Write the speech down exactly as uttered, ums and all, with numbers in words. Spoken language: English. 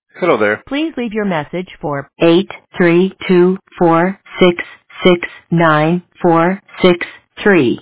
Hello there. Please leave your message for eight three two four six six nine four six three.